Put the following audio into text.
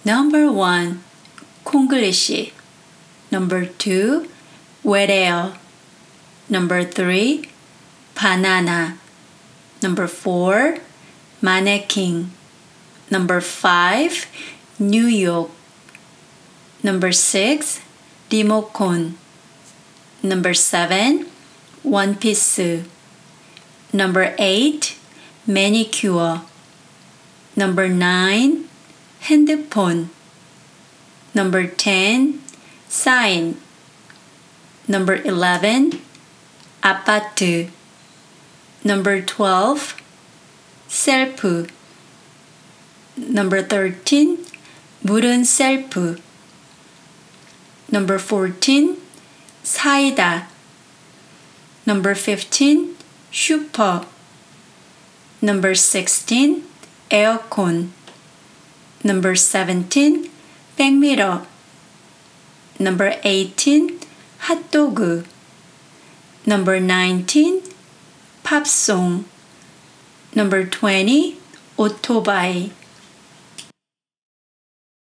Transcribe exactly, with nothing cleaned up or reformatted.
Number one, 콩글리시. Number two, 외래어. Number three, banana. Number four, mannequin. Number five, New York. Number six, 리모컨. Number seven, one piece. Number eight, manicure. Number nine, 핸드폰. Number ten, sign. Number eleven, 아파트. Number twelve, 셀프. Number thirteen, 물은 셀프. Number fourteen, 사이다. Number fifteen, 슈퍼. Number sixteen, 에어컨. Number seventeen, 백미러. Number eighteen, 핫도그. Number nineteen, 팝송. Number twenty, 오토바이.